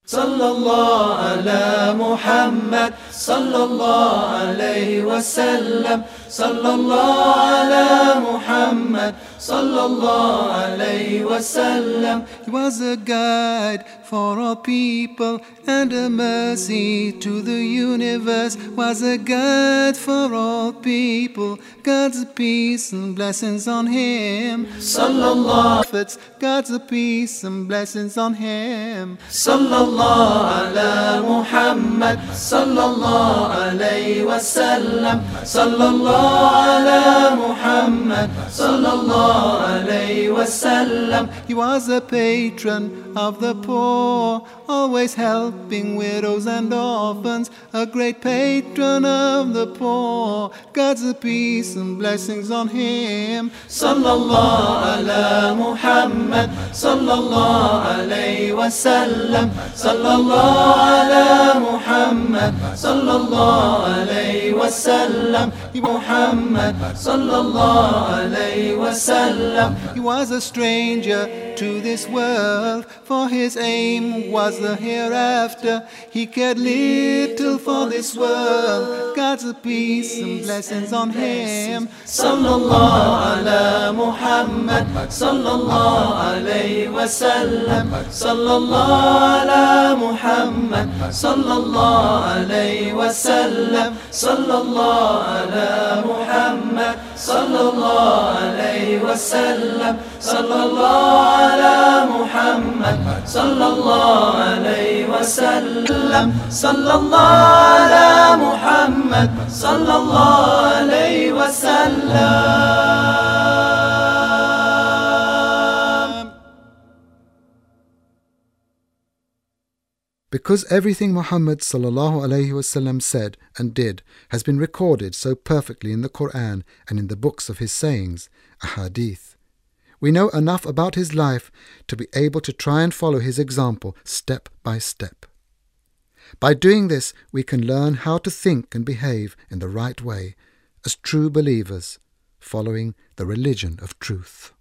صلى الله على محمد صلى الله عليه وسلم صلى الله على محمد صلى الله عليه وسلم. He was a guide for all people and a mercy to the universe. Was a guide for all people. God's peace and blessings on him. Sallallahu Prophets, God's peace and blessings on him. Sallallahu ala Muhammad Sallallahu alayhi wa sallam. Sallallahu ala Muhammad Sallallahu alayhi wa sallam. He was a patron of the poor, always helping widows and orphans, a great patron of the poor. God's peace and blessings on him. Sallallahu ala Muhammad Sallallahu alayhi wa sallam. Sallallahu ala Muhammad Sallallahu alayhi wa sallam. Muhammad Sallallahu alayhi wa sallam. He was a stranger to this world, for his aim was the hereafter. He cared little for this world. God's peace and blessings on him. Sallallahu ala Muhammad Sallallahu alayhi wa sallam. Sallallahu ala Muhammad Sallallahu alayhi wa sallam. Sallallahu ala Muhammad Sallallahu alayhi wa sallam. Sallallahu ala Muhammad Sallallahu alayhi wa sallam. Sallallahu ala Muhammad Sallallahu alayhi wa sallam. Because everything Muhammad sallallahu alaihi wasallam said and did has been recorded so perfectly in the Quran and in the books of his sayings, ahadith, we know enough about his life to be able to try and follow his example step by step. By doing this, we can learn how to think and behave in the right way as true believers, following the religion of truth.